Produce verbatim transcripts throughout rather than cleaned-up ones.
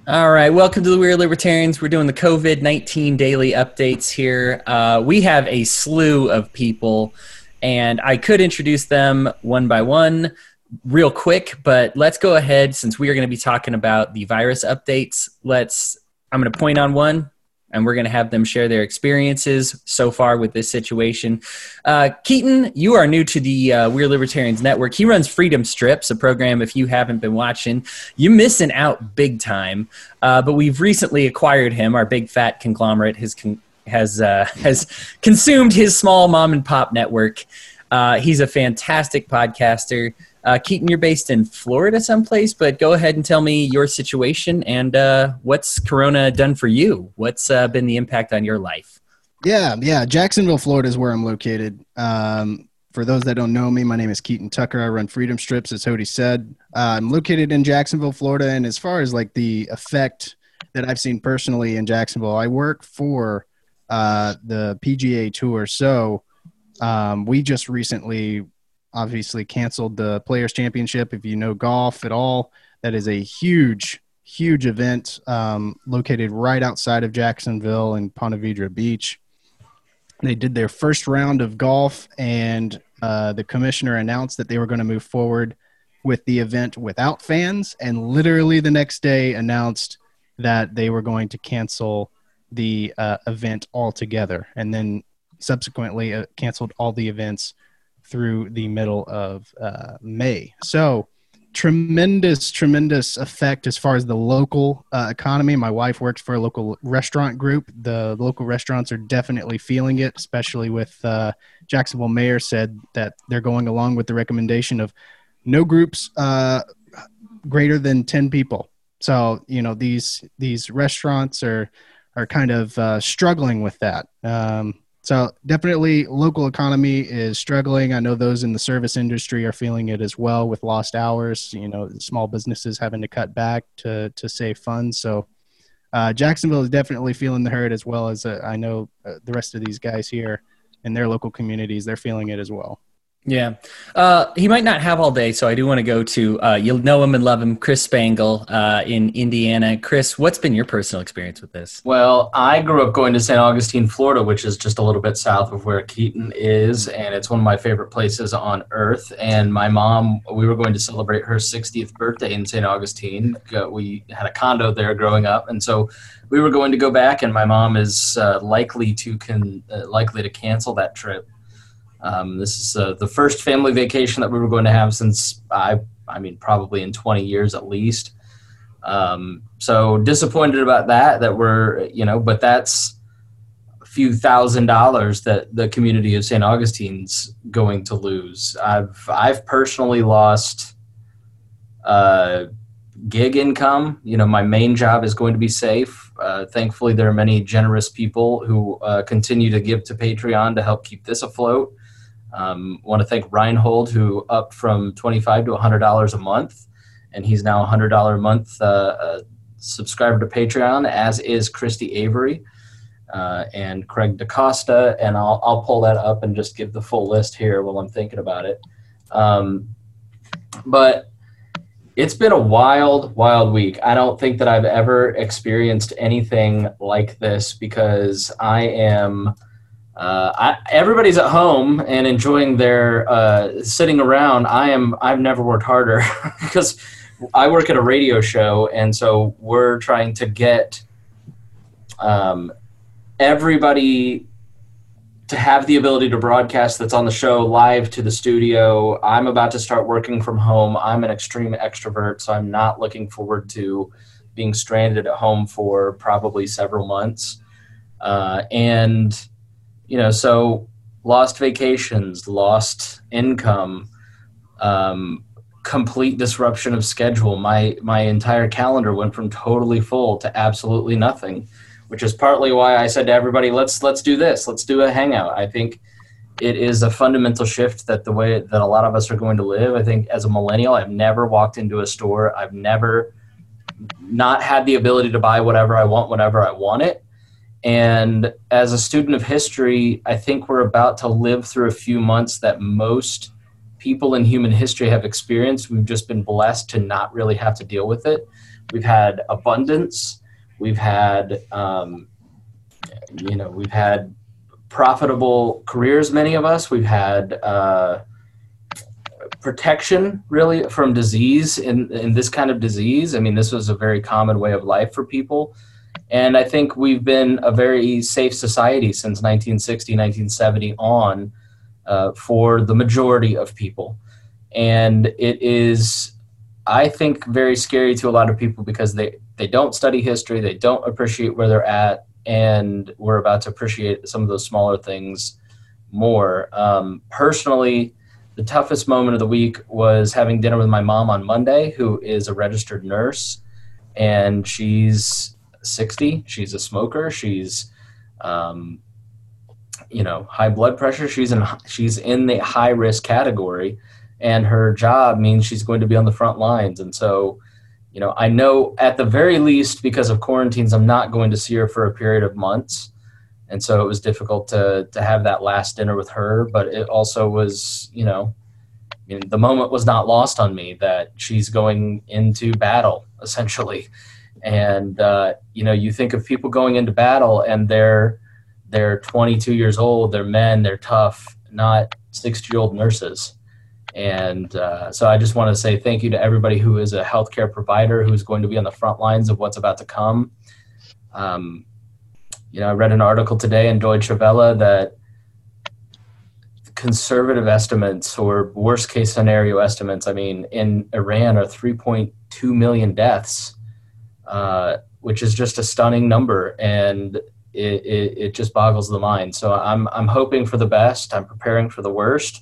All right, welcome to the Weird Libertarians. We're doing the COVID nineteen daily updates here. Uh, we have a slew of people, and I could introduce them one by one real quick, but let's go ahead since we are going to be talking about the virus updates. Let's, I'm going to point on one, and we're going to have them share their experiences so far with this situation. Uh, Keaton, you are new to the uh, Weird Libertarians Network. He runs Freedom Strips, a program, if you haven't been watching, you're missing out big time. Uh, but we've recently acquired him. Our big fat conglomerate has con- has uh, has consumed his small mom and pop network. Uh, he's a fantastic podcaster. Uh, Keaton, you're based in Florida someplace, but go ahead and tell me your situation and uh, what's Corona done for you? What's uh, been the impact on your life? Yeah, yeah. Jacksonville, Florida is where I'm located. Um, for those that don't know me, my name is Keaton Tucker. I run Freedom Strips, as Hody said. Uh, I'm located in Jacksonville, Florida, and as far as like the effect that I've seen personally in Jacksonville, I work for uh, the P G A Tour. So um, we just recently obviously canceled the Players Championship. If you know golf at all, that is a huge, huge event um, located right outside of Jacksonville in Ponte Vedra Beach. They did their first round of golf, and uh, the commissioner announced that they were going to move forward with the event without fans, and literally the next day announced that they were going to cancel the uh, event altogether, and then subsequently uh, canceled all the events through the middle of uh, May. So tremendous, tremendous effect as far as the local uh, economy. My wife works for a local restaurant group. The local restaurants are definitely feeling it, especially with uh, Jacksonville mayor said that they're going along with the recommendation of no groups uh, greater than ten people. So, you know, these these restaurants are are kind of uh, struggling with that. Um, So definitely local economy is struggling. I know those in the service industry are feeling it as well with lost hours, you know, small businesses having to cut back to, to save funds. So uh, Jacksonville is definitely feeling the hurt as well as uh, I know uh, the rest of these guys here in their local communities, they're feeling it as well. Yeah. Uh, he might not have all day, so I do want to go to, uh, you'll know him and love him, Chris Spangle uh, in Indiana. Chris, what's been your personal experience with this? Well, I grew up going to Saint Augustine, Florida, which is just a little bit south of where Keaton is, and it's one of my favorite places on earth. And my mom, we were going to celebrate her sixtieth birthday in Saint Augustine. We had a condo there growing up, and so we were going to go back, and my mom is uh, likely to con- uh, likely to cancel that trip. Um, this is uh, the first family vacation that we were going to have since I, I mean, probably in twenty years at least. Um, so disappointed about that, that we're, you know, but that's a few thousand dollars that the community of Saint Augustine's going to lose. I've, I've personally lost uh, gig income. You know, my main job is going to be safe. Uh, thankfully, there are many generous people who uh, continue to give to Patreon to help keep this afloat. Um, want to thank Reinhold, who upped from twenty-five to one hundred dollars a month, and he's now a one hundred dollars a month uh, uh, subscriber to Patreon, as is Christy Avery uh, and Craig DaCosta, and I'll, I'll pull that up and just give the full list here while I'm thinking about it. Um, but it's been a wild, wild week. I don't think that I've ever experienced anything like this because I am... Uh, I, everybody's at home and enjoying their uh, sitting around. I am. I've never worked harder because I work at a radio show, and so we're trying to get um, everybody to have the ability to broadcast that's on the show live to the studio. I'm about to start working from home. I'm an extreme extrovert, so I'm not looking forward to being stranded at home for probably several months, uh, and. You know, so lost vacations, lost income, um, complete disruption of schedule. My my entire calendar went from totally full to absolutely nothing, which is partly why I said to everybody, let's let's do this. Let's do a hangout. I think it is a fundamental shift that the way that a lot of us are going to live. I think as a millennial, I've never walked into a store. I've never not had the ability to buy whatever I want whenever I want it. And as a student of history, I think we're about to live through a few months that most people in human history have experienced. We've just been blessed to not really have to deal with it. we've had abundance, we've had, um, you know, we've had profitable careers, many of us. We've had uh, protection, really, from disease in, in this kind of disease. I mean, this was a very common way of life for people. And I think we've been a very safe society since nineteen sixty, nineteen seventy on uh, for the majority of people. And it is, I think, very scary to a lot of people because they, they don't study history, they don't appreciate where they're at, and we're about to appreciate some of those smaller things more. Um, personally, the toughest moment of the week was having dinner with my mom on Monday, who is a registered nurse, and she's sixty. She's a smoker. She's, um, you know, high blood pressure. She's in, she's in the high risk category, and her job means she's going to be on the front lines. And so, you know, I know at the very least, because of quarantines, I'm not going to see her for a period of months. And so it was difficult to, to have that last dinner with her, but it also was, you know, I mean, the moment was not lost on me that she's going into battle, essentially. And, uh, you know, you think of people going into battle and they're, they're twenty-two years old, they're men, they're tough, not sixty-year-old nurses. And uh, so I just want to say thank you to everybody who is a healthcare provider who's going to be on the front lines of what's about to come. Um, you know, I read an article today in Deutsche Welle that conservative estimates or worst case scenario estimates, I mean, in Iran are three point two million deaths. Uh, which is just a stunning number, and it, it, it just boggles the mind. So I'm I'm hoping for the best. I'm preparing for the worst.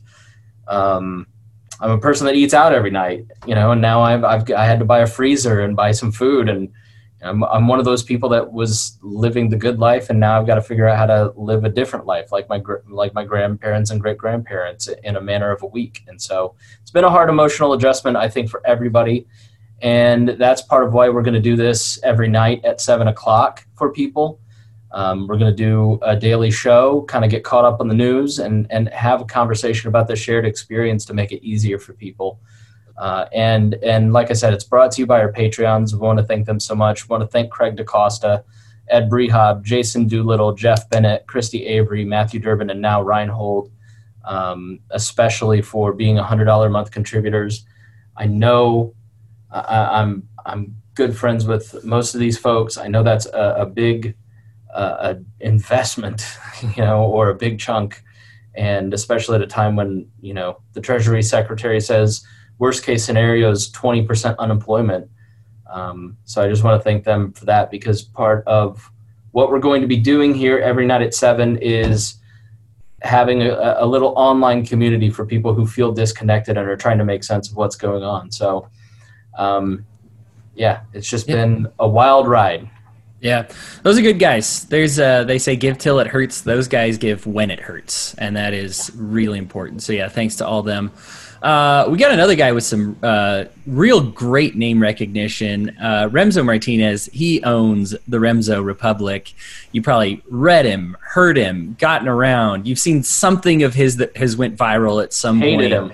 Um, I'm a person that eats out every night, you know, and now I've, I've I had to buy a freezer and buy some food, and I'm I'm one of those people that was living the good life, and now I've got to figure out how to live a different life, like my like my grandparents and great grandparents, in a manner of a week. And so it's been a hard emotional adjustment, I think, for everybody. And that's part of why we're going to do this every night at seven o'clock for people. Um, we're going to do a daily show, kind of get caught up on the news and, and have a conversation about the shared experience to make it easier for people. Uh, and, and like I said, it's brought to you by our Patreons. We want to thank them so much. We want to thank Craig DaCosta, Ed Brehab, Jason Doolittle, Jeff Bennett, Christy Avery, Matthew Durbin, and now Reinhold, um, especially for being one hundred dollars a month contributors. I know I, I'm I'm good friends with most of these folks. I know that's a, a big uh, a investment, you know, or a big chunk, and especially at a time when, you know, the Treasury Secretary says worst case scenario is twenty percent unemployment. Um, so I just want to thank them for that, because part of what we're going to be doing here every night at seven is having a, a little online community for people who feel disconnected and are trying to make sense of what's going on. So. Um, yeah, it's just yeah. been a wild ride. Yeah, those are good guys. There's, uh, they say give till it hurts. Those guys give when it hurts, and that is really important. So yeah, thanks to all them. Uh, we got another guy with some uh, real great name recognition. Uh, Remzo Martinez. He owns the Remzo Republic. You probably read him, heard him, gotten around. You've seen something of his that has went viral at some Hated point. him.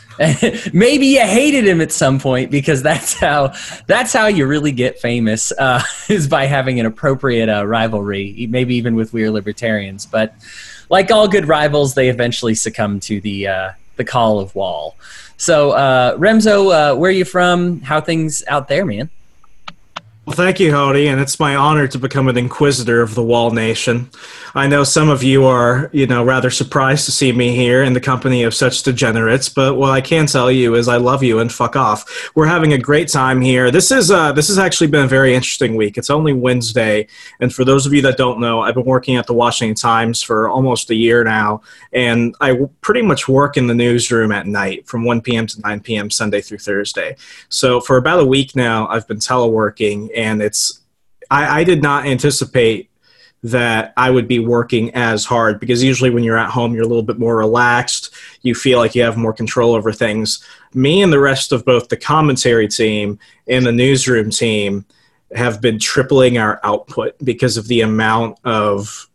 Maybe you hated him at some point, because that's how that's how you really get famous, uh, is by having an appropriate uh, rivalry, maybe even with We're Libertarians. But like all good rivals, they eventually succumb to the uh, the call of Wall. So uh, Remzo, uh, where are you from? How things out there, man? Well, thank you, Hody, and it's my honor to become an inquisitor of the Wall Nation. I know some of you are, you know, rather surprised to see me here in the company of such degenerates, but what I can tell you is I love you and fuck off. We're having a great time here. This is uh, this has actually been a very interesting week. It's only Wednesday, and for those of you that don't know, I've been working at the Washington Times for almost a year now, and I pretty much work in the newsroom at night from one p.m. to nine p.m. Sunday through Thursday. So for about a week now, I've been teleworking. And it's, I, I did not anticipate that I would be working as hard, because usually when you're at home, you're a little bit more relaxed. You feel like you have more control over things. Me and the rest of both the commentary team and the newsroom team have been tripling our output because of the amount of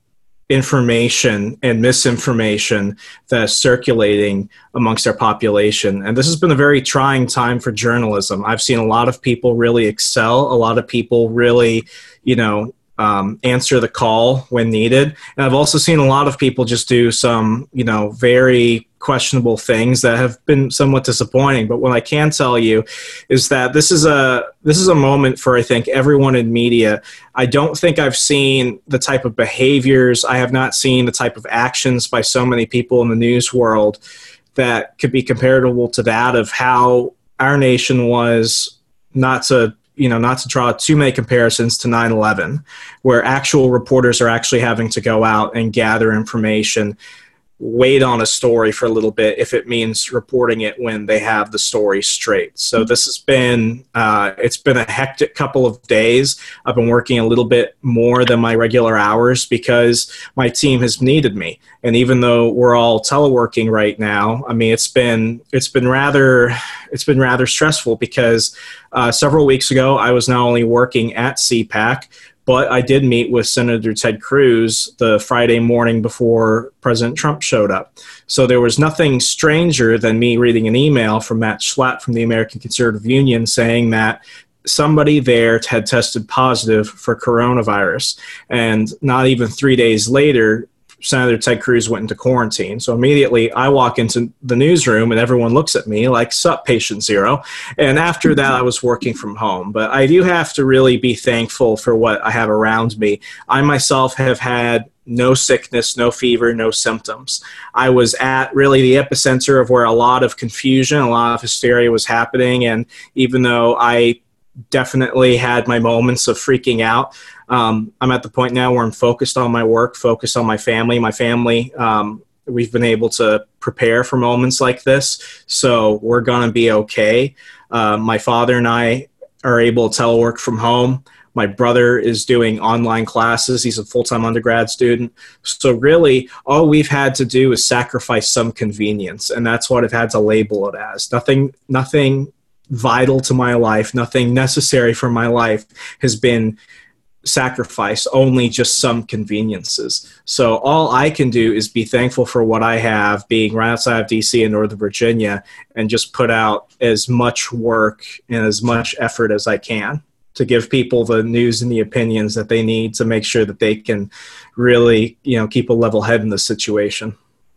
information and misinformation that is circulating amongst our population. And this has been a very trying time for journalism. I've seen a lot of people really excel, a lot of people really, you know, um, answer the call when needed. And I've also seen a lot of people just do some, you know, very questionable things that have been somewhat disappointing. But what I can tell you is that this is a this is a moment for, I think, everyone in media. I don't think I've seen the type of behaviors, I have not seen the type of actions by so many people in the news world that could be comparable to that of how our nation was, not to you know, not to draw too many comparisons to nine eleven, where actual reporters are actually having to go out and gather information, wait on a story for a little bit if it means reporting it when they have the story straight. So this has been, uh, it's been a hectic couple of days. I've been working a little bit more than my regular hours because my team has needed me. And even though we're all teleworking right now, I mean, it's been, it's been rather, it's been rather stressful because uh, several weeks ago, I was not only working at C PAC, but I did meet with Senator Ted Cruz the Friday morning before President Trump showed up. So there was nothing stranger than me reading an email from Matt Schlatt from the American Conservative Union saying that somebody there had tested positive for coronavirus. And not even three days later, Senator Ted Cruz went into quarantine. So immediately I walk into the newsroom and everyone looks at me like, sup, patient zero. And after that, I was working from home. But I do have to really be thankful for what I have around me. I myself have had no sickness, no fever, no symptoms. I was at really the epicenter of where a lot of confusion, a lot of hysteria was happening. And even though I definitely had my moments of freaking out, Um, I'm at the point now where I'm focused on my work, focused on my family. My family, um, we've been able to prepare for moments like this, so we're going to be okay. Uh, my father and I are able to telework from home. My brother is doing online classes. He's a full-time undergrad student. So really, all we've had to do is sacrifice some convenience, and that's what I've had to label it as. Nothing, nothing vital to my life, nothing necessary for my life has been sacrifice, only just some conveniences. So all I can do is be thankful for what I have, being right outside of D C and Northern Virginia, and just put out as much work and as much effort as I can to give people the news and the opinions that they need to make sure that they can really, you know, keep a level head in the situation.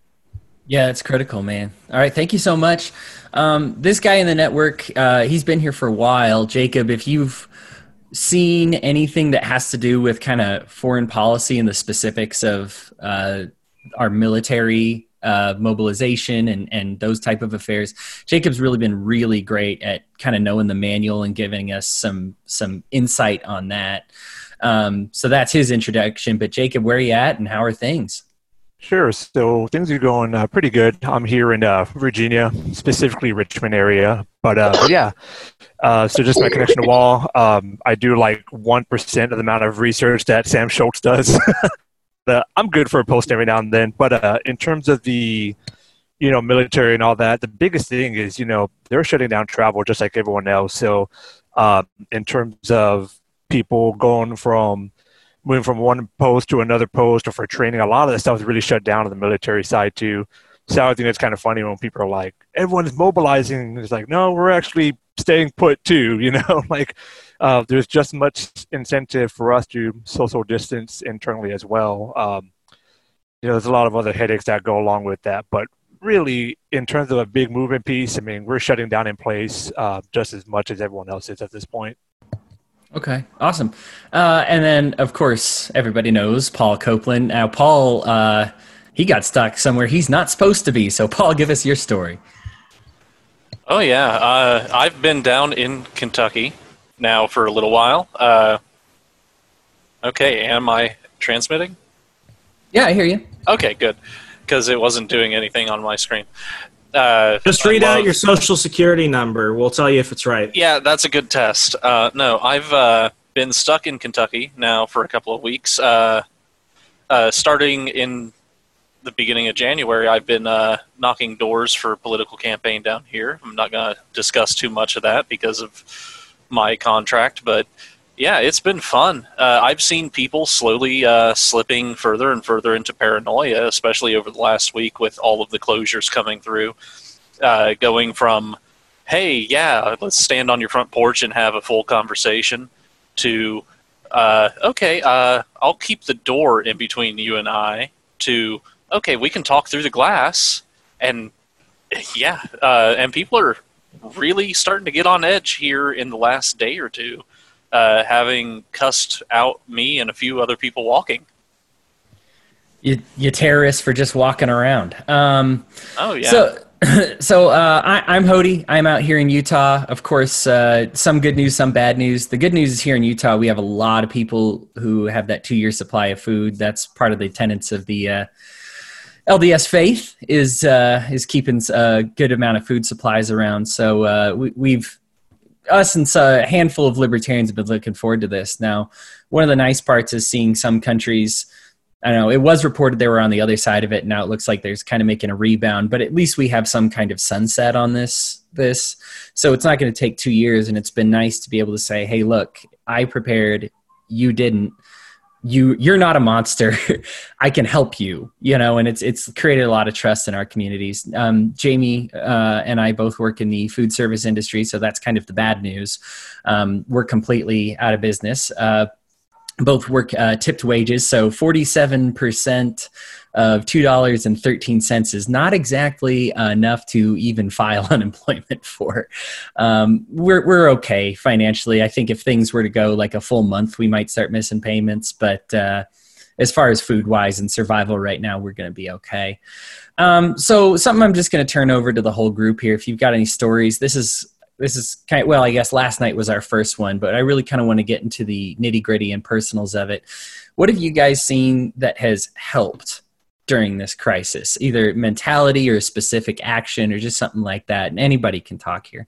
Yeah, it's critical, man. All right, thank you so much. Um, this guy in the network, uh, he's been here for a while. Jacob, if you've seen anything that has to do with kind of foreign policy and the specifics of uh, our military uh, mobilization and, and those type of affairs, Jacob's really been really great at kind of knowing the manual and giving us some some insight on that. Um, so that's his introduction. But Jacob, where are you at and how are things? Sure. So things are going uh, pretty good. I'm here in uh, Virginia, specifically Richmond area. But, uh, but yeah, uh, so just my connection to wall. Um, I do like one percent of the amount of research that Sam Schultz does. the, I'm good for a post every now and then. But uh, in terms of the, you know, military and all that, the biggest thing is, you know, they're shutting down travel just like everyone else. So uh, in terms of people going from moving from one post to another post or for training, a lot of that stuff is really shut down on the military side too. So I think it's kind of funny when people are like, everyone's mobilizing. It's like, no, we're actually staying put too, you know, like uh, there's just much incentive for us to social distance internally as well. Um, you know, there's a lot of other headaches that go along with that, but really in terms of a big movement piece, I mean, we're shutting down in place uh, just as much as everyone else is at this point. Okay, awesome. Uh, and then, of course, everybody knows Paul Copeland. Now, Paul, uh, he got stuck somewhere he's not supposed to be. So, Paul, give us your story. Oh, yeah. Uh, I've been down in Kentucky now for a little while. Uh, okay, am I transmitting? Yeah, I hear you. Okay, good, because it wasn't doing anything on my screen. Uh, Just read love, out your social security number. We'll tell you if it's right. Yeah, that's a good test. Uh, no, I've uh, been stuck in Kentucky now for a couple of weeks. Uh, uh, starting in the beginning of January, I've been uh, knocking doors for a political campaign down here. I'm not going to discuss too much of that because of my contract, but Yeah, it's been fun. Uh, I've seen people slowly uh, slipping further and further into paranoia, especially over the last week with all of the closures coming through. Uh, going from, hey, yeah, let's stand on your front porch and have a full conversation, to, uh, okay, uh, I'll keep the door in between you and I, to, okay, we can talk through the glass. And, yeah, uh, and people are really starting to get on edge here in the last day or two. Uh, having cussed out me and a few other people walking. You, you terrorists for just walking around. Um, oh, yeah. So, so uh, I, I'm Hody. I'm out here in Utah. Of course, uh, some good news, some bad news. The good news is here in Utah, we have a lot of people who have that two-year supply of food. That's part of the tenets of the uh, L D S faith is uh, is keeping a good amount of food supplies around. So uh, we, we've us and a handful of libertarians have been looking forward to this. Now, one of the nice parts is seeing some countries, I don't know, it was reported they were on the other side of it. Now it looks like there's kind of making a rebound, but at least we have some kind of sunset on this. This, so it's not going to take two years. And it's been nice to be able to say, hey, look, I prepared, you didn't. You, you're not a monster. I can help you, you know, and it's, it's created a lot of trust in our communities. Um, Jamie uh, and I both work in the food service industry, so that's kind of the bad news. Um, we're completely out of business. Uh, both work uh, tipped wages, so forty-seven percent of two dollars and thirteen cents is not exactly uh, enough to even file unemployment for. Um, we're we're okay financially. I think if things were to go like a full month, we might start missing payments. But uh, as far as food-wise and survival right now, we're going to be okay. Um, so something I'm just going to turn over to the whole group here. If you've got any stories, this is this is kind of, well, I guess last night was our first one, but I really kind of want to get into the nitty-gritty and personals of it. What have you guys seen that has helped during this crisis, either mentality or specific action or just something like that? And anybody can talk here.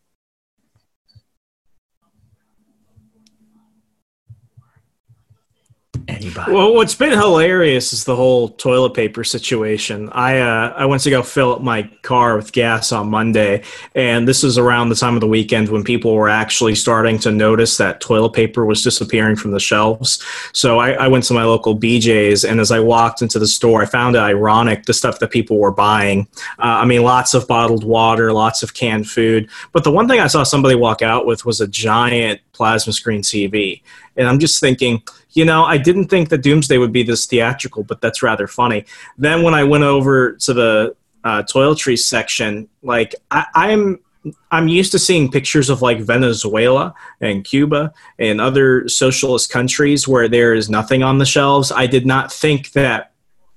Anybody. Well, what's been hilarious is the whole toilet paper situation. I uh, I went to go fill up my car with gas on Monday, and this is around the time of the weekend when people were actually starting to notice that toilet paper was disappearing from the shelves. So I, I went to my local B J's, and as I walked into the store, I found it ironic, the stuff that people were buying. Uh, I mean, lots of bottled water, lots of canned food. But the one thing I saw somebody walk out with was a giant plasma screen T V. And I'm just thinking, you know, I didn't think that Doomsday would be this theatrical, but that's rather funny. Then when I went over to the uh, toiletries section, like I, I'm I'm used to seeing pictures of like Venezuela and Cuba and other socialist countries where there is nothing on the shelves. I did not think that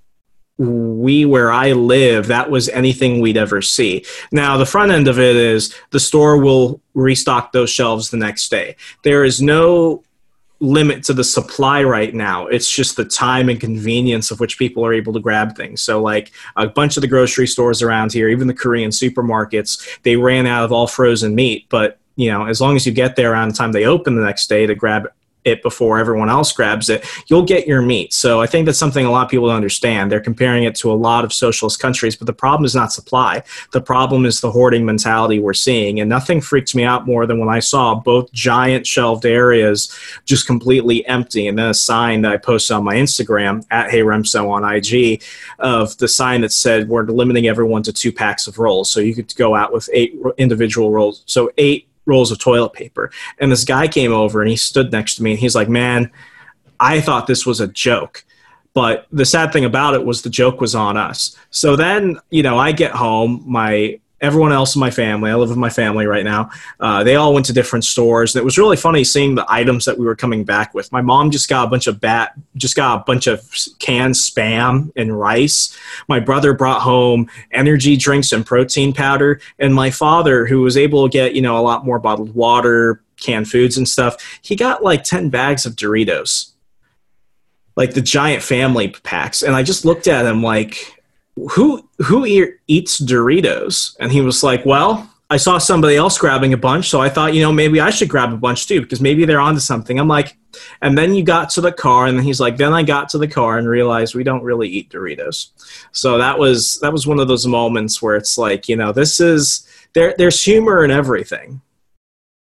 we, where I live, that was anything we'd ever see. Now, the front end of it is the store will restock those shelves the next day. There is no limit to the supply right now. It's just the time and convenience of which people are able to grab things. So like a bunch of the grocery stores around here, even the Korean supermarkets, they ran out of all frozen meat. But, you know, as long as you get there around the time they open the next day to grab it before everyone else grabs it, you'll get your meat. So I think that's something a lot of people don't understand. They're comparing it to a lot of socialist countries, but the problem is not supply. The problem is the hoarding mentality we're seeing. And nothing freaks me out more than when I saw both giant shelved areas just completely empty, and then a sign that I posted on my Instagram at Hey Remso on I G of the sign that said we're limiting everyone to two packs of rolls. So you could go out with eight individual rolls. So eight rolls of toilet paper. And this guy came over and he stood next to me and he's like, man, I thought this was a joke. But the sad thing about it was the joke was on us. So then, you know, I get home, my everyone else in my family, I live with my family right now, uh, they all went to different stores. And it was really funny seeing the items that we were coming back with. My mom just got a bunch of bat, just got a bunch of canned Spam and rice. My brother brought home energy drinks and protein powder. And my father, who was able to get, you know, a lot more bottled water, canned foods and stuff, he got like ten bags of Doritos, like the giant family packs. And I just looked at him like, who who e- eats Doritos? And he was like, well, I saw somebody else grabbing a bunch, so I thought, you know, maybe I should grab a bunch too, because maybe they're onto something. I'm like, and then you got to the car, and then he's like, then I got to the car and realized we don't really eat Doritos. So that was that was one of those moments where it's like, you know, this is there. There's humor in everything.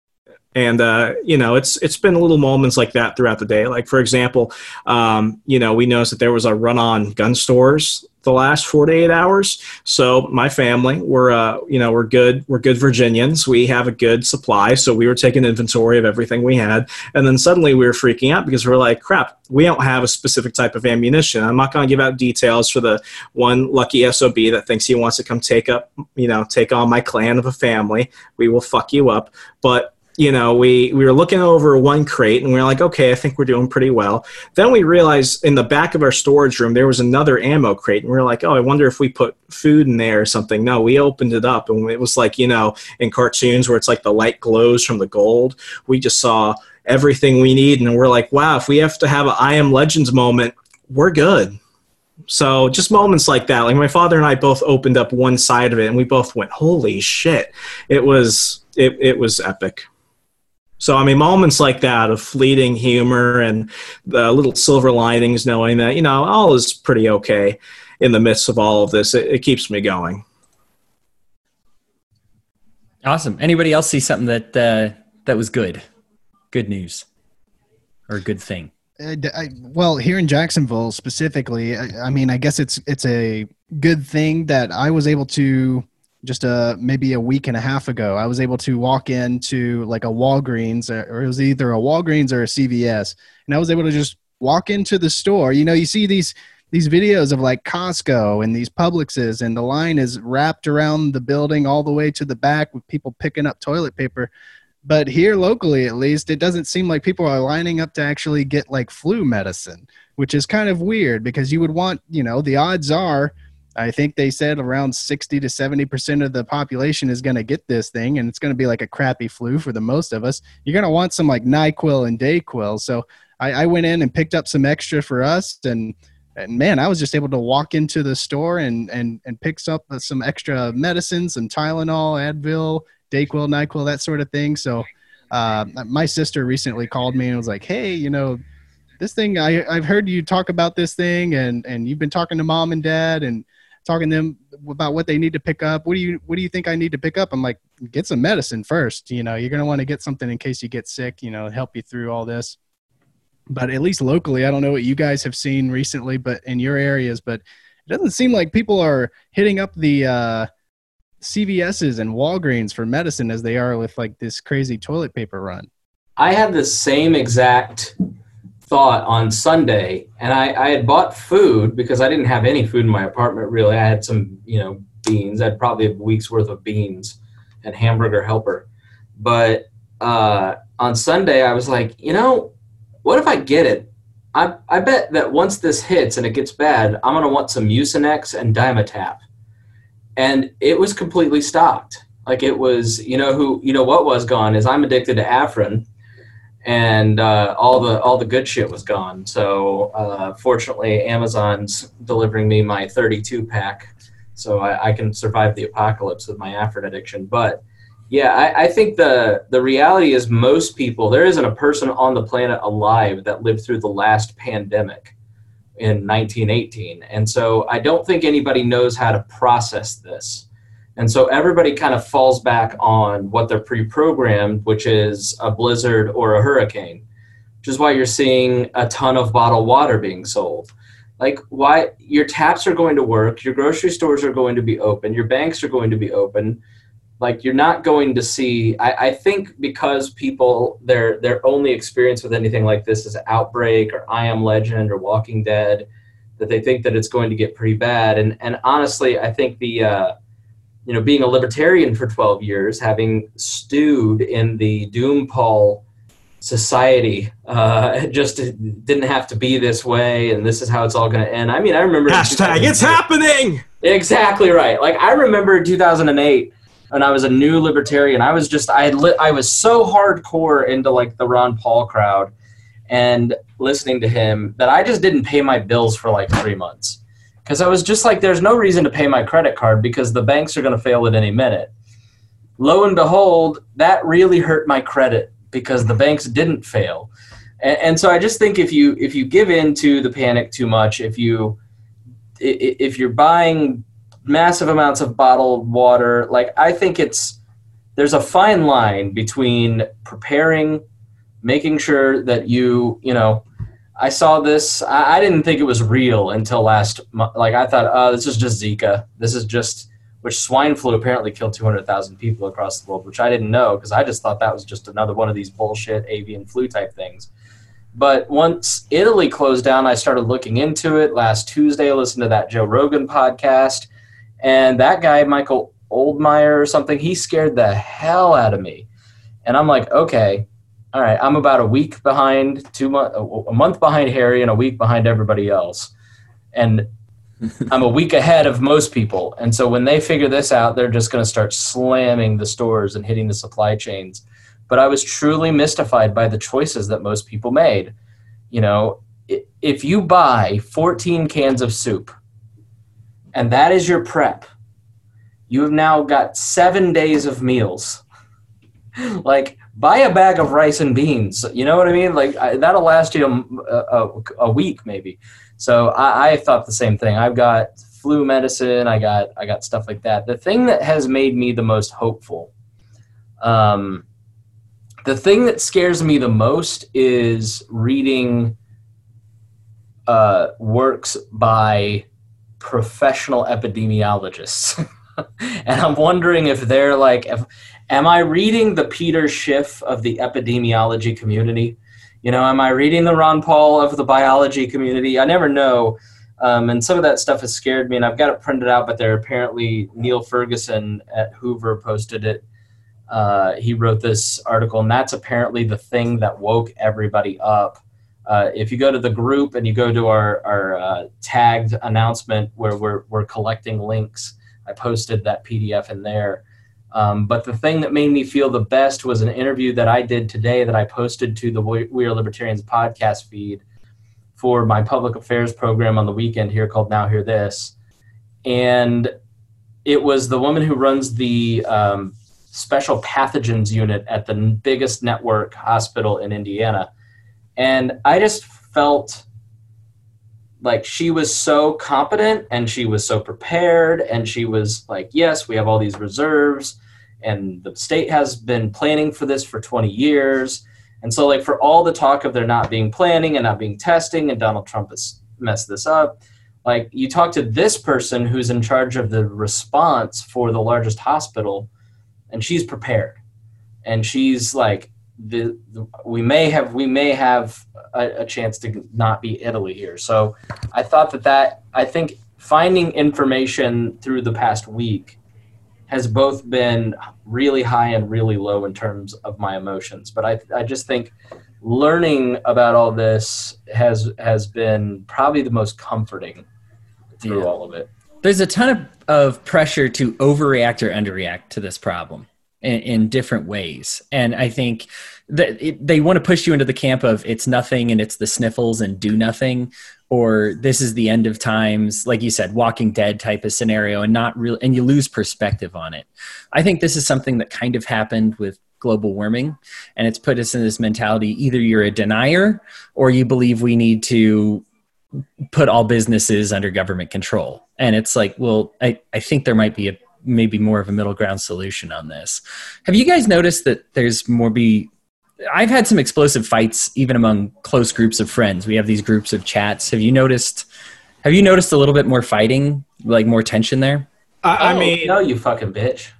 And, uh, you know, it's it's been little moments like that throughout the day. Like, for example, um, you know, we noticed that there was a run on gun stores the last forty-eight hours. So my family, we're, uh, you know, we're good. We're good Virginians. We have a good supply. So we were taking inventory of everything we had. And then suddenly we were freaking out because we're like, crap, we don't have a specific type of ammunition. I'm not going to give out details for the one lucky S O B that thinks he wants to come take up, you know, take on my clan of a family. We will fuck you up. But you know, we, we were looking over one crate and we were like, okay, I think we're doing pretty well. Then we realized in the back of our storage room, there was another ammo crate. And we were like, oh, I wonder if we put food in there or something. No, we opened it up and it was like, you know, in cartoons where it's like the light glows from the gold. We just saw everything we need. And we're like, wow, if we have to have an I Am Legends moment, we're good. So just moments like that. Like my father and I both opened up one side of it and we both went, holy shit. It was, it, it was epic. So, I mean, moments like that of fleeting humor and the little silver linings, knowing that, you know, all is pretty okay in the midst of all of this, it, it keeps me going. Awesome. Anybody else see something that uh, that was good? Good news or a good thing? Uh, I, well, here in Jacksonville specifically, I, I mean, I guess it's it's a good thing that I was able to just uh maybe a week and a half ago, I was able to walk into like a Walgreens, or it was either a Walgreens or a C V S, and I was able to just walk into the store. You know, you see these these videos of like Costco and these Publixes, and the line is wrapped around the building all the way to the back with people picking up toilet paper. But here locally, at least, it doesn't seem like people are lining up to actually get like flu medicine, which is kind of weird because you would want, you know, the odds are, I think they said around sixty to seventy percent of the population is going to get this thing, and it's going to be like a crappy flu for the most of us. You're going to want some like NyQuil and DayQuil. So I, I went in and picked up some extra for us, and, and man, I was just able to walk into the store and, and, and pick up some extra medicines, some Tylenol, Advil, DayQuil, NyQuil, that sort of thing. So uh, my sister recently called me and was like, hey, you know, this thing, I, I've heard you talk about this thing, and, and you've been talking to mom and dad and talking to them about what they need to pick up. What do you, what do you think I need to pick up? I'm like, get some medicine first. You know, you're going to want to get something in case you get sick, you know, help you through all this. But at least locally, I don't know what you guys have seen recently, but in your areas, but it doesn't seem like people are hitting up the uh, C V S's and Walgreens for medicine as they are with like this crazy toilet paper run. I had the same exact thought on Sunday, and I, I had bought food because I didn't have any food in my apartment really. I had some, you know, beans. I had probably a week's worth of beans and Hamburger Helper. But uh, on Sunday, I was like, you know, what if I get it? I, I bet that once this hits and it gets bad, I'm going to want some Mucinex and Dimetapp. And it was completely stocked. Like it was, you know, who, you know, what was gone is I'm addicted to Afrin. And uh, all the all the good shit was gone. So uh, fortunately, Amazon's delivering me my thirty-two pack, so I, I can survive the apocalypse with my Afrin addiction. But yeah, I, I think the the reality is most people, there isn't a person on the planet alive that lived through the last pandemic in nineteen eighteen, and so I don't think anybody knows how to process this. And so everybody kind of falls back on what they're pre-programmed, which is a blizzard or a hurricane, which is why you're seeing a ton of bottled water being sold. Like, why your taps are going to work, your grocery stores are going to be open, your banks are going to be open. Like, you're not going to see, I, I think because people, their their only experience with anything like this is Outbreak or I Am Legend or Walking Dead, that they think that it's going to get pretty bad. And and honestly, I think the, uh, you know, being a libertarian for twelve years, having stewed in the Doompall society, uh, just didn't have to be this way, and this is how it's all going to end. I mean, I remember... Hashtag it's happening! Exactly right. Like, I remember in two thousand eight, when I was a new libertarian, I was just, I had li- I was so hardcore into, like, the Ron Paul crowd and listening to him that I just didn't pay my bills for, like, three months. Because I was just like, there's no reason to pay my credit card because the banks are going to fail at any minute. Lo and behold, that really hurt my credit because the banks didn't fail. And, and so I just think if you if you give in to the panic too much, if you if you're buying massive amounts of bottled water, like I think it's there's a fine line between preparing, making sure that you, you know, I saw this, I, I didn't think it was real until last month. Like I thought, oh, this is just Zika. This is just, which swine flu apparently killed two hundred thousand people across the world, which I didn't know because I just thought that was just another one of these bullshit avian flu type things. But once Italy closed down, I started looking into it. Last Tuesday, I listened to that Joe Rogan podcast. And that guy, Michael Oldmeyer or something, he scared the hell out of me. And I'm like, okay, all right, I'm about a week behind, two month, a month behind Harry and a week behind everybody else. And I'm a week ahead of most people. And so when they figure this out, they're just going to start slamming the stores and hitting the supply chains. But I was truly mystified by the choices that most people made. You know, if you buy fourteen cans of soup and that is your prep, you have now got seven days of meals. Like, buy a bag of rice and beans. You know what I mean? Like, I, that'll last you a, a, a week maybe. So I, I thought the same thing. I've got flu medicine. I got I got stuff like that. The thing that has made me the most hopeful, um, the thing that scares me the most is reading uh, works by professional epidemiologists. And I'm wondering if they're like, if, am I reading the Peter Schiff of the epidemiology community? You know, am I reading the Ron Paul of the biology community? I never know. Um, and some of that stuff has scared me, and I've got it printed out, but they're apparently, Neil Ferguson at Hoover posted it. Uh, he wrote this article, and that's apparently the thing that woke everybody up. Uh, if you go to the group and you go to our, our uh, tagged announcement where we're, we're collecting links, I posted that P D F in there. Um, but the thing that made me feel the best was an interview that I did today that I posted to the We Are Libertarians podcast feed for my public affairs program on the weekend here called Now Hear This. And it was the woman who runs the um, special pathogens unit at the biggest network hospital in Indiana. And I just felt like she was so competent and she was so prepared, and she was like, yes, we have all these reserves and the state has been planning for this for twenty years. And so like for all the talk of there not being planning and not being testing and Donald Trump has messed this up, like you talk to this person who's in charge of the response for the largest hospital, and she's prepared. And she's like, the, the we may have we may have a, a chance to not be Italy here. So I thought that that I think finding information through the past week has both been really high and really low in terms of my emotions. But I I just think learning about all this has has been probably the most comforting through Yeah. all of it. There's a ton of, of pressure to overreact or underreact to this problem in, in different ways. And I think that it, they want to push you into the camp of it's nothing and it's the sniffles and do nothing, or this is the end of times, like you said, Walking Dead type of scenario, and not real, and you lose perspective on it. I think this is something that kind of happened with global warming, and it's put us in this mentality, either you're a denier or you believe we need to put all businesses under government control. And it's like, well, I, I think there might be a maybe more of a middle ground solution on this. Have you guys noticed that there's more be I've had some explosive fights even among close groups of friends. We have these groups of chats. Have you noticed have you noticed a little bit more fighting, like more tension there? I, I Oh, mean, no, you fucking bitch.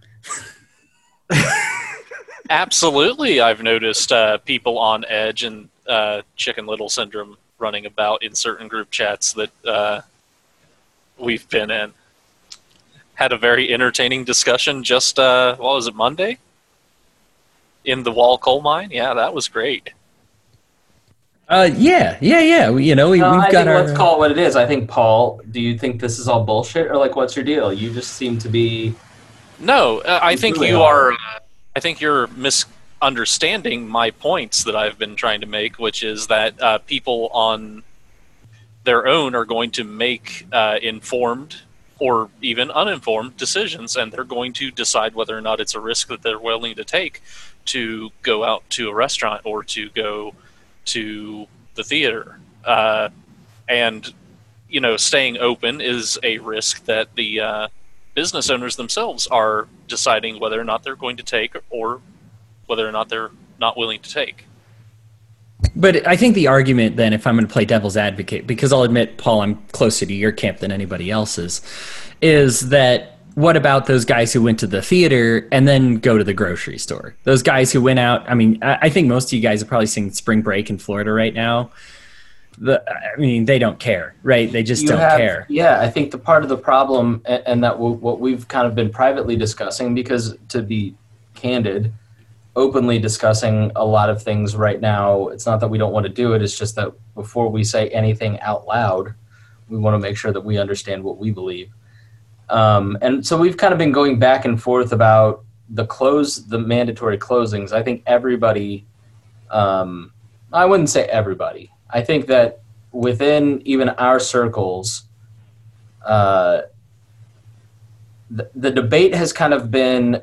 Absolutely, I've noticed uh, people on edge and uh, Chicken Little syndrome running about in certain group chats that uh, we've been in. Had a very entertaining discussion just, uh, what was it, Monday? In the Wall coal mine? Yeah, that was great. Uh, yeah, yeah, yeah. We, you know, we, No, we've I got think our. let's call it what it is. I think, Paul, do you think this is all bullshit, or like, what's your deal? You just seem to be. No, uh, I think really you are. are. Uh, I think you're misunderstanding my points that I've been trying to make, which is that uh, people on their own are going to make uh, informed or even uninformed decisions, and they're going to decide whether or not it's a risk that they're willing to take to go out to a restaurant or to go to the theater. Uh, and, you know, staying open is a risk that the uh, business owners themselves are deciding whether or not they're going to take or whether or not they're not willing to take. But I think the argument then, if I'm going to play devil's advocate, because I'll admit, Paul, I'm closer to your camp than anybody else's, is that what about those guys who went to the theater and then go to the grocery store? Those guys who went out, I mean, I think most of you guys are probably seeing spring break in Florida right now. The, I mean, they don't care, right? They just You don't have- care. Yeah, I think the part of the problem, and, and that w- what we've kind of been privately discussing, because to be candid, openly discussing a lot of things right now, it's not that we don't want to do it, it's just that before we say anything out loud, we want to make sure that we understand what we believe. Um, and so we've kind of been going back and forth about the close, the mandatory closings. I think everybody, um, I wouldn't say everybody. I think that within even our circles, uh, the, the debate has kind of been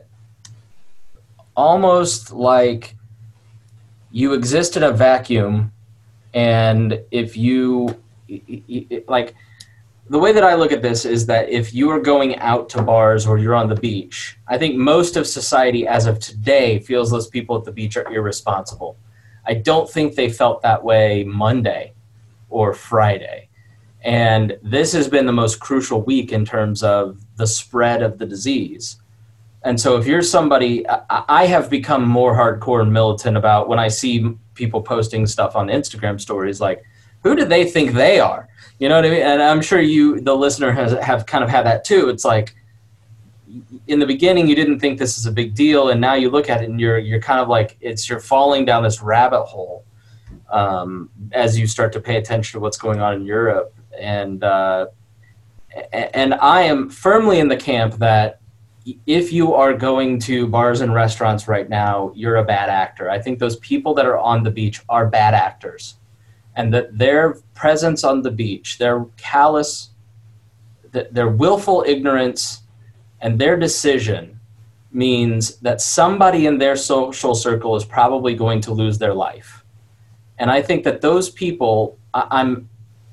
almost like you exist in a vacuum, and if you, like, the way that I look at this is that if you are going out to bars or you're on the beach, I think most of society as of today feels those people at the beach are irresponsible. I don't think they felt that way Monday or Friday. And this has been the most crucial week in terms of the spread of the disease. And so if you're somebody, I have become more hardcore and militant about when I see people posting stuff on Instagram stories, like, who do they think they are? You know what I mean? And I'm sure you, the listener, has have kind of had that too. It's like, in the beginning, you didn't think this is a big deal, and now you look at it and you're you're kind of like, it's you're falling down this rabbit hole um, as you start to pay attention to what's going on in Europe. And uh, and I am firmly in the camp that if you are going to bars and restaurants right now, you're a bad actor. I think those people that are on the beach are bad actors. And that their presence on the beach, their callous, their willful ignorance, and their decision means that somebody in their social circle is probably going to lose their life. And I think that those people, I, I'm,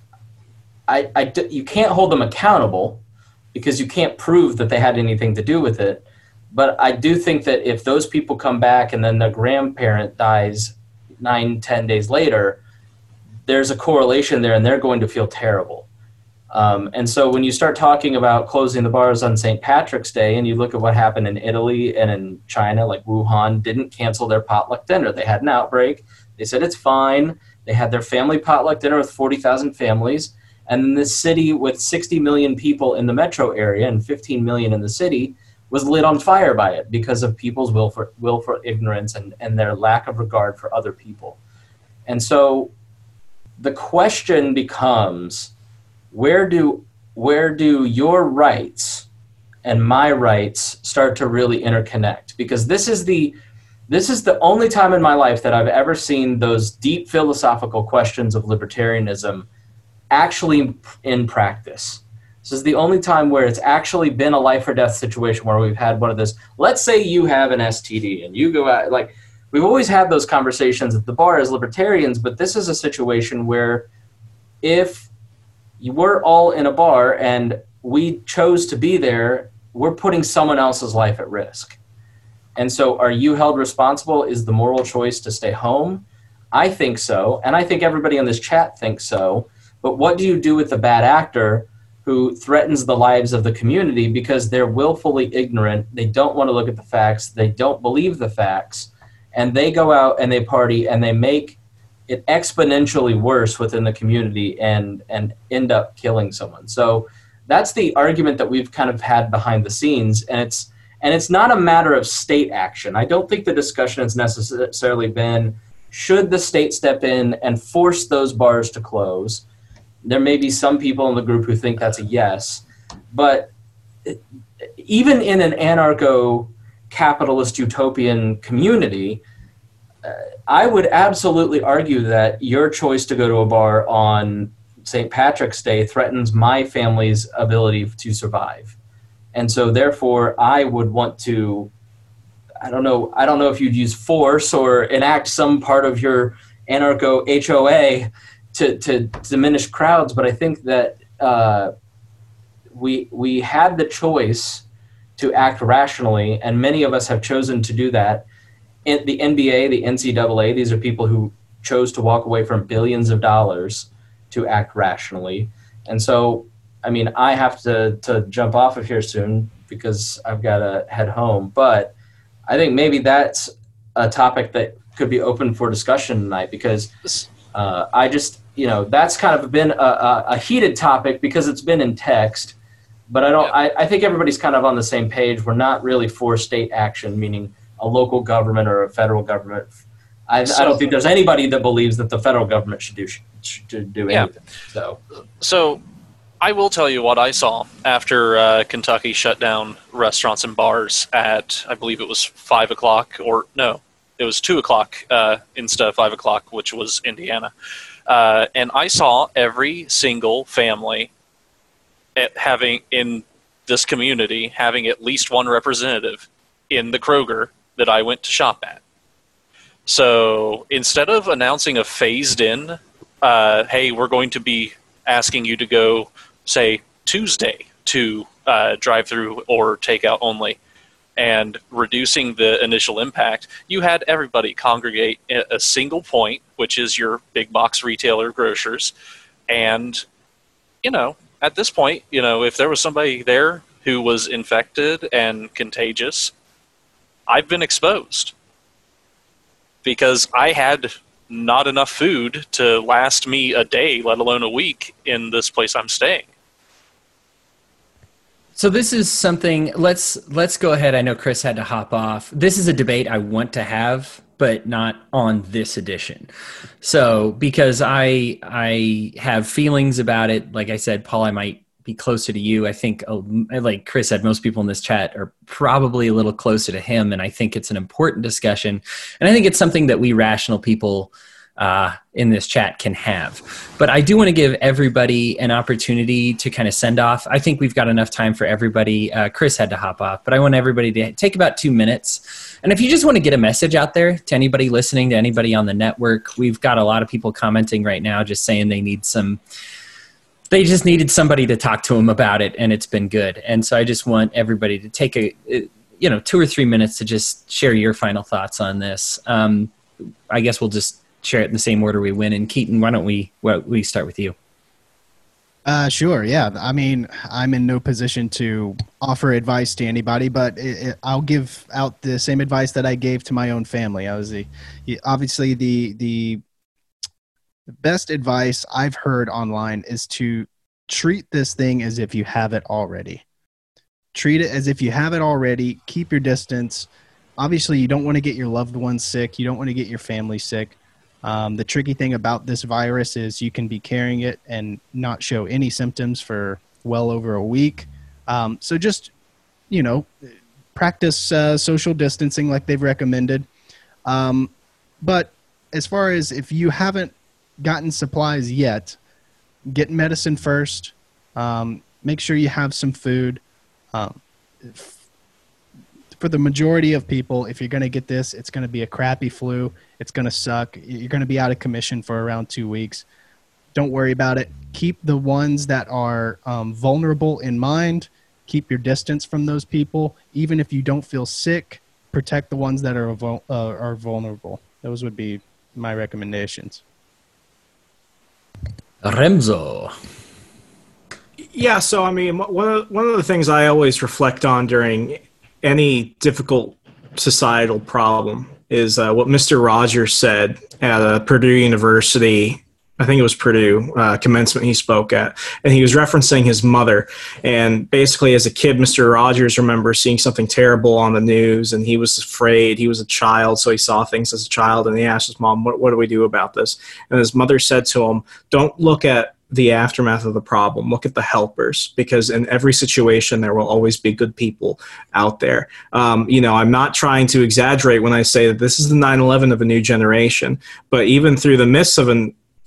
I, I, you can't hold them accountable because you can't prove that they had anything to do with it. But I do think that if those people come back and then their grandparent dies nine, ten days later, there's a correlation there, and they're going to feel terrible. Um, and so when you start talking about closing the bars on Saint Patrick's Day, and you look at what happened in Italy and in China, like Wuhan didn't cancel their potluck dinner. They had an outbreak. They said it's fine. They had their family potluck dinner with forty thousand families. And this city with sixty million people in the metro area and fifteen million in the city was lit on fire by it because of people's will for, will for ignorance and, and their lack of regard for other people. And so the question becomes, where do where do your rights and my rights start to really interconnect? Because this is the this is the only time in my life that I've ever seen those deep philosophical questions of libertarianism actually in practice. This is the only time where it's actually been a life or death situation where we've had one of those. Let's say you have an S T D and you go out, like, we've always had those conversations at the bar as libertarians, but this is a situation where if we're all in a bar and we chose to be there, we're putting someone else's life at risk. And so are you held responsible? Is the moral choice to stay home? I think so, and I think everybody on this chat thinks so. But what do you do with the bad actor who threatens the lives of the community because they're willfully ignorant, they don't want to look at the facts, they don't believe the facts, and they go out and they party and they make it exponentially worse within the community and and end up killing someone? So that's the argument that we've kind of had behind the scenes, and it's and it's not a matter of state action. I don't think the discussion has necessarily been, should the state step in and force those bars to close? There may be some people in the group who think that's a yes, but even in an anarcho-capitalist utopian community, uh, I would absolutely argue that your choice to go to a bar on Saint Patrick's Day threatens my family's ability to survive. And so therefore I would want to, I don't know, I don't know if you'd use force or enact some part of your anarcho H O A to, to diminish crowds, but I think that uh, we we had the choice to act rationally, and many of us have chosen to do that. In the N B A, the N C double A, these are people who chose to walk away from billions of dollars to act rationally. And so, I mean, I have to, to jump off of here soon because I've got to head home. But I think maybe that's a topic that could be open for discussion tonight, because uh, I just, you know, that's kind of been a, a, a heated topic because it's been in text. But I don't. Yeah. I, I think everybody's kind of on the same page. We're not really for state action, meaning a local government or a federal government. I, so, I don't think there's anybody that believes that the federal government should do should do anything. Yeah. So, so I will tell you what I saw after uh, Kentucky shut down restaurants and bars at, I believe it was five o'clock, or no, it was two o'clock uh, instead of five o'clock, which was Indiana. Uh, and I saw every single family at having in this community having at least one representative in the Kroger that I went to shop at. So instead of announcing a phased in, uh, hey, we're going to be asking you to go, say, Tuesday to uh, drive through or takeout only, and reducing the initial impact, you had everybody congregate at a single point, which is your big box retailer grocers. And, you know, at this point, you know, if there was somebody there who was infected and contagious, I've been exposed because I had not enough food to last me a day, let alone a week in this place I'm staying. So this is something, let's let's go ahead. I know Chris had to hop off. This is a debate I want to have, but not on this edition. So because I I have feelings about it, like I said, Paul, I might be closer to you. I think, uh, like Chris said, most people in this chat are probably a little closer to him, and I think it's an important discussion. And I think it's something that we rational people uh, in this chat can have. But I do want to give everybody an opportunity to kind of send off. I think we've got enough time for everybody. Uh, Chris had to hop off, but I want everybody to take about two minutes. And if you just want to get a message out there to anybody listening, to anybody on the network, we've got a lot of people commenting right now just saying they need some, they just needed somebody to talk to them about it, and it's been good. And so I just want everybody to take a, you know, two or three minutes to just share your final thoughts on this. Um, I guess we'll just share it in the same order we went. And Keaton, why don't we, well, we start with you? Uh, sure. Yeah. I mean, I'm in no position to offer advice to anybody, but it, it, I'll give out the same advice that I gave to my own family. I was the, obviously the, the best advice I've heard online is to treat this thing as if you have it already. Treat it as if you have it already. Keep your distance. Obviously, you don't want to get your loved ones sick. You don't want to get your family sick. Um, the tricky thing about this virus is you can be carrying it and not show any symptoms for well over a week. Um, so just, you know, practice uh, social distancing like they've recommended. Um, but as far as if you haven't gotten supplies yet, get medicine first. Um, make sure you have some food. Um, For the majority of people, if you're going to get this, it's going to be a crappy flu. It's going to suck. You're going to be out of commission for around two weeks. Don't worry about it. Keep the ones that are um, vulnerable in mind. Keep your distance from those people. Even if you don't feel sick, protect the ones that are, uh, are vulnerable. Those would be my recommendations. Remzo. Yeah, so I mean, one of, one of the things I always reflect on during any difficult societal problem is uh, what Mister Rogers said at uh, Purdue University. I think it was Purdue uh, commencement he spoke at, and he was referencing his mother. And basically, as a kid, Mister Rogers remembers seeing something terrible on the news, and he was afraid. He was a child, so he saw things as a child, and he asked his mom, what, what do we do about this? And his mother said to him, don't look at the aftermath of the problem. Look at the helpers, because in every situation there will always be good people out there. Um, you know, I'm not trying to exaggerate when I say that this is the nine eleven of a new generation, but even through the midst of an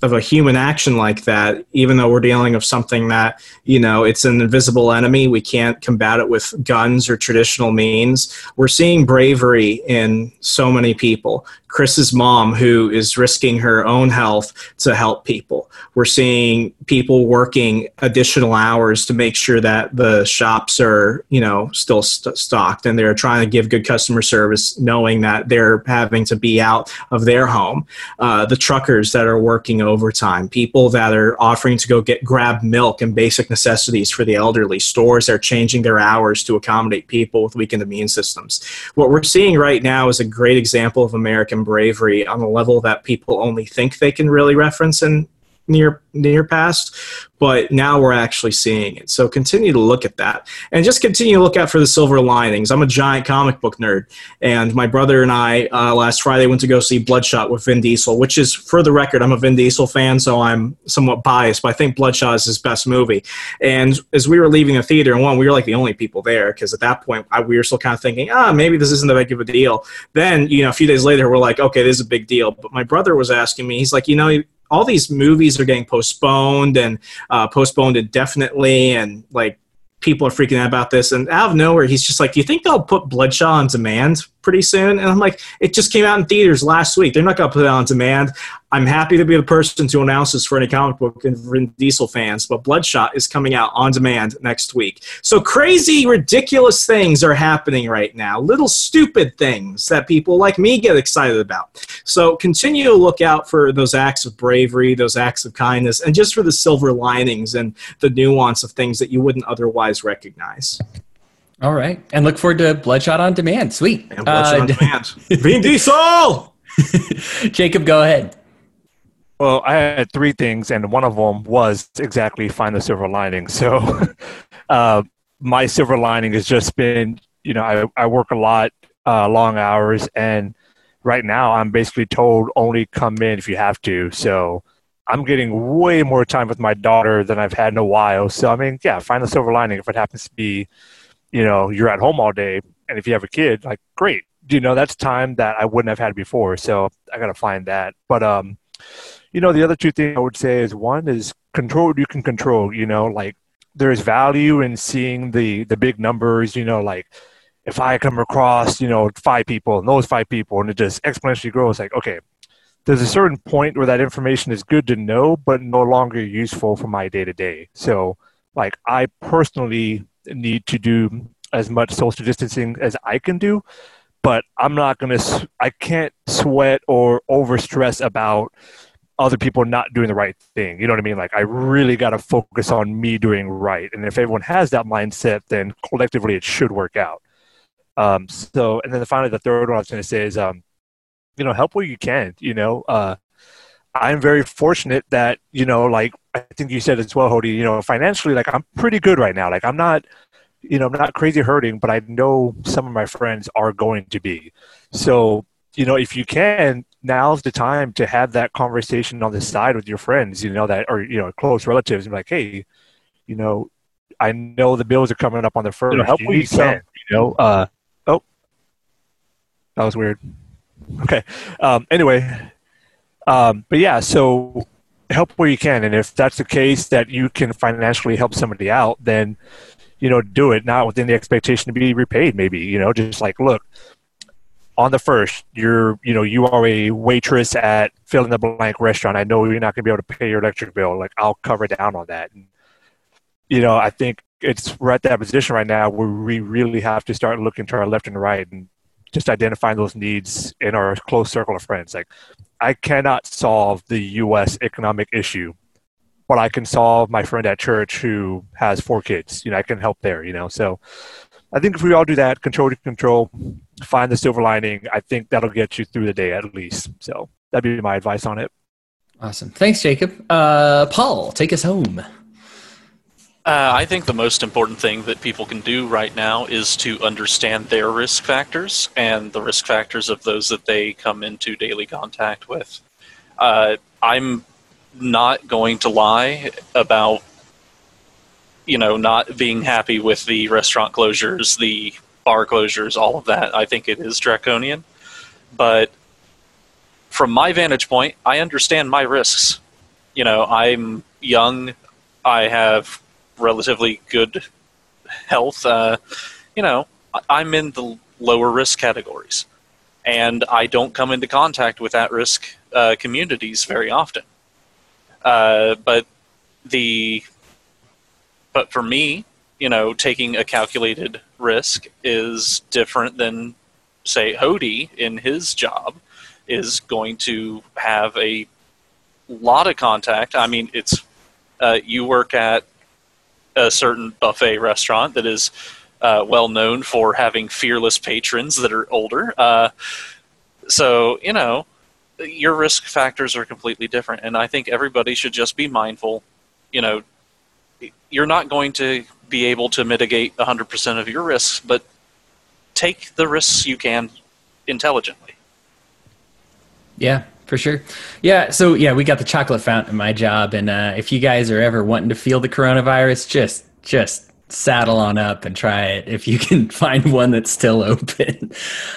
of a human action like that, even though we're dealing with something that, you know, it's an invisible enemy, we can't combat it with guns or traditional means. We're seeing bravery in so many people. Chris's mom, who is risking her own health to help people. We're seeing people working additional hours to make sure that the shops are, you know, still st- stocked, and they're trying to give good customer service, knowing that they're having to be out of their home. Uh, the truckers that are working overtime, people that are offering to go get grab milk and basic necessities for the elderly, stores that are changing their hours to accommodate people with weakened immune systems. What we're seeing right now is a great example of American bravery on a level that people only think they can really reference in near near past, but now we're actually seeing it. So continue to look at that, and just continue to look out for the silver linings. I'm a giant comic book nerd, and my brother and I uh, last Friday went to go see Bloodshot with Vin Diesel, which is, for the record, I'm a Vin Diesel fan, so I'm somewhat biased, but I think Bloodshot is his best movie. And as we were leaving the theater, and one, we were like the only people there, because at that point I, we were still kind of thinking, ah, maybe this isn't that big of a deal. Then, you know, a few days later, we're like, okay, this is a big deal. But my brother was asking me, he's like, you know, all these movies are getting postponed and uh, postponed indefinitely, and like people are freaking out about this. And out of nowhere, he's just like, do you think they'll put Bloodshot on demand pretty soon? And I'm like, it just came out in theaters last week. They're not going to put it on demand. I'm happy to be the person to announce this for any comic book and Vin Diesel fans, but Bloodshot is coming out on demand next week. So crazy, ridiculous things are happening right now. Little stupid things that people like me get excited about. So continue to look out for those acts of bravery, those acts of kindness, and just for the silver linings and the nuance of things that you wouldn't otherwise recognize. All right. And look forward to Bloodshot on Demand. Sweet. And Bloodshot Uh, on demand. Vin Diesel! Jacob, go ahead. Well, I had three things, and one of them was exactly find the silver lining. So uh, my silver lining has just been, you know, I, I work a lot, uh, long hours, and right now I'm basically told only come in if you have to. So I'm getting way more time with my daughter than I've had in a while. So, I mean, yeah, find the silver lining. If it happens to be, you know, you're at home all day, and if you have a kid, like, great. You know, that's time that I wouldn't have had before. So I got to find that. But, um, you know, the other two things I would say is, one is control what you can control. You know, like, there's value in seeing the the big numbers. You know, like, if I come across, you know, five people and those five people, and it just exponentially grows, like, okay, there's a certain point where that information is good to know, but no longer useful for my day to day. So, like, I personally need to do as much social distancing as I can do, but I'm not going to, I can't sweat or overstress about other people not doing the right thing. You know what I mean? Like, I really got to focus on me doing right. And if everyone has that mindset, then collectively it should work out. Um, so, and then finally, the third one I was going to say is, um, you know, help where you can. You know, uh, I'm very fortunate that, you know, like, I think you said as well, Hody, you know, financially, like, I'm pretty good right now. Like, I'm not, you know, I'm not crazy hurting, but I know some of my friends are going to be. So, you know, if you can, now's the time to have that conversation on the side with your friends, you know, that, or, you know, close relatives, and be like, hey, you know, I know the bills are coming up on the first. You know, help where you can, you know. Uh, oh, that was weird. Okay. Um, anyway, um, but yeah, so help where you can. And if that's the case that you can financially help somebody out, then, you know, do it, not within the expectation to be repaid, maybe, you know, just like, look, on the first, you're, you know, you are a waitress at fill in the blank restaurant. I know you're not going to be able to pay your electric bill. Like, I'll cover down on that. And, you know, I think it's, we're at that position right now where we really have to start looking to our left and right and just identifying those needs in our close circle of friends. Like, I cannot solve the U S economic issue, but I can solve my friend at church who has four kids. You know, I can help there, you know. So I think if we all do that, control to control, find the silver lining, I think that'll get you through the day at least. So that'd be my advice on it. Awesome. Thanks, Jacob. Uh, Paul, take us home. Uh, I think the most important thing that people can do right now is to understand their risk factors and the risk factors of those that they come into daily contact with. Uh, I'm not going to lie about, you know, not being happy with the restaurant closures, the bar closures, all of that. I think it is draconian. But from my vantage point, I understand my risks. you know, I'm young. I have relatively good health. Uh, you know, I'm in the lower risk categories, and I don't come into contact with at-risk uh, communities very often. Uh, but the, but for me, you know, taking a calculated risk is different than, say, Hody in his job is going to have a lot of contact. I mean, it's uh, you work at a certain buffet restaurant that is uh, well known for having fearless patrons that are older. Uh, so, you know, your risk factors are completely different. And I think everybody should just be mindful. You know, you're not going to be able to mitigate one hundred percent of your risks, but take the risks you can intelligently. Yeah, for sure. Yeah, so yeah, we got the chocolate fountain in my job, and uh, if you guys are ever wanting to feel the coronavirus, just just saddle on up and try it if you can find one that's still open.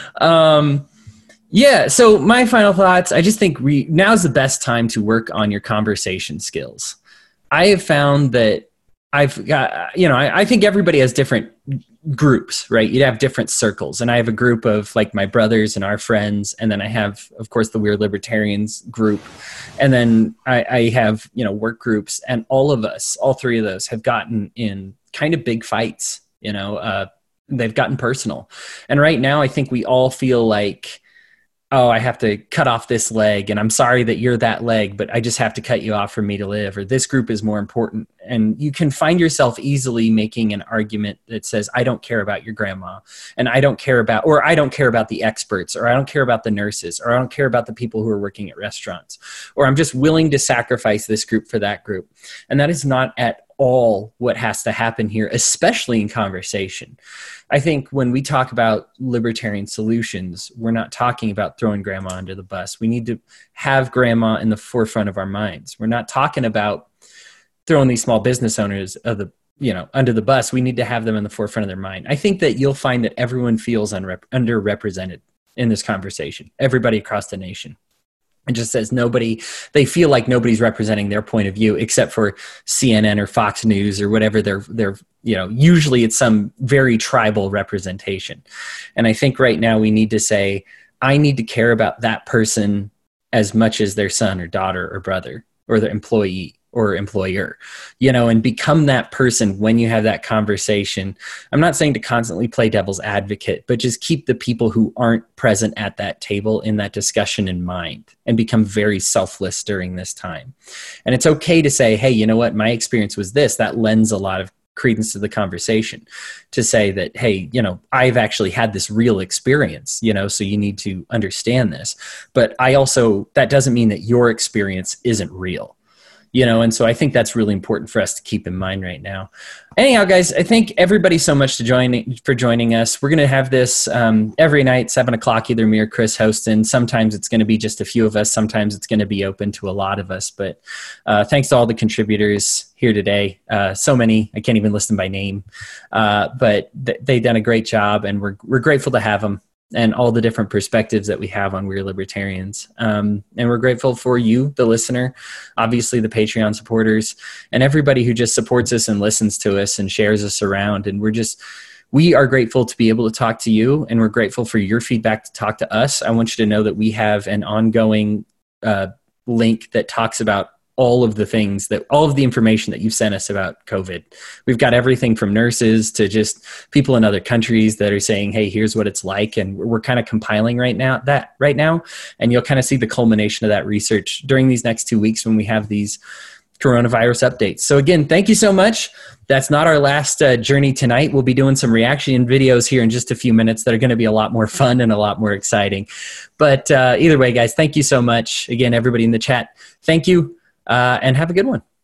um, yeah, so my final thoughts, I just think we, now's the best time to work on your conversation skills. I have found that I've got, you know, I, I think everybody has different groups, right? You'd have different circles. And I have a group of like my brothers and our friends. And then I have, of course, the Weird Libertarians group. And then I, I have, you know, work groups. And all of us, all three of those have gotten in kind of big fights, you know, uh, they've gotten personal. And right now, I think we all feel like, oh, I have to cut off this leg, and I'm sorry that you're that leg, but I just have to cut you off for me to live, or this group is more important. And you can find yourself easily making an argument that says, I don't care about your grandma, and I don't care about, or I don't care about the experts, or I don't care about the nurses, or I don't care about the people who are working at restaurants, or I'm just willing to sacrifice this group for that group. And that is not at all what has to happen here, especially in conversation. I think when we talk about libertarian solutions, we're not talking about throwing grandma under the bus. We need to have grandma in the forefront of our minds. We're not talking about throwing these small business owners of the, you know, under the bus. We need to have them in the forefront of their mind. I think that you'll find that everyone feels unrep- underrepresented in this conversation, everybody across the nation. It just says nobody, they feel like nobody's representing their point of view except for C N N or Fox News or whatever they're, they're, you know, usually it's some very tribal representation. And I think right now we need to say, I need to care about that person as much as their son or daughter or brother or their employee or employer, you know, and become that person when you have that conversation. I'm not saying to constantly play devil's advocate, but just keep the people who aren't present at that table in that discussion in mind and become very selfless during this time. And it's okay to say, hey, you know what, my experience was this. That lends a lot of credence to the conversation to say that, hey, you know, I've actually had this real experience, you know, so you need to understand this. But I also, that doesn't mean that your experience isn't real. You know, and so I think that's really important for us to keep in mind right now. Anyhow, guys, I thank everybody so much to join, for joining us. We're going to have this um, every night, seven o'clock, either me or Chris hosting. Sometimes it's going to be just a few of us. Sometimes it's going to be open to a lot of us. But uh, thanks to all the contributors here today. Uh, so many, I can't even list them by name. Uh, but th- they've done a great job, and we're we're grateful to have them and all the different perspectives that we have on Weird Libertarians. Um, and we're grateful for you, the listener, obviously the Patreon supporters, and everybody who just supports us and listens to us and shares us around. And we're just, we are grateful to be able to talk to you, and we're grateful for your feedback to talk to us. I want you to know that we have an ongoing uh, link that talks about all of the things that, all of the information that you've sent us about COVID. We've got everything from nurses to just people in other countries that are saying, hey, here's what it's like. And we're, we're kind of compiling right now that right now. And you'll kind of see the culmination of that research during these next two weeks when we have these coronavirus updates. So again, thank you so much. That's not our last uh, journey tonight. We'll be doing some reaction videos here in just a few minutes that are going to be a lot more fun and a lot more exciting. But uh, either way, guys, thank you so much. Again, everybody in the chat, thank you. Uh, and have a good one.